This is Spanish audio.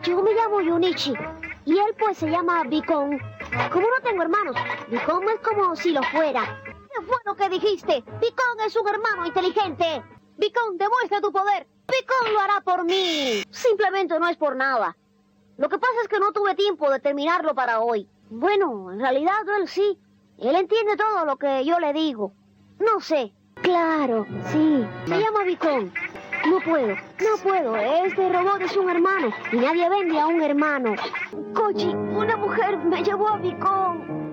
yo me llamo Junichi y él pues se llama Vicón. Como no tengo hermanos, Vicón es como si lo fuera. ¿Qué fue lo que dijiste? Vicón es un hermano inteligente. Vicón, demuestra tu poder. Vicón lo hará por mí. Simplemente no es por nada. Lo que pasa es que no tuve tiempo de terminarlo para hoy. Bueno, en realidad él sí. Él entiende todo lo que yo le digo. No sé. Claro, sí. Se llama Vicón. No puedo. Este robot es un hermano y nadie vende a un hermano. Kochi, una mujer me llevó a Vicón.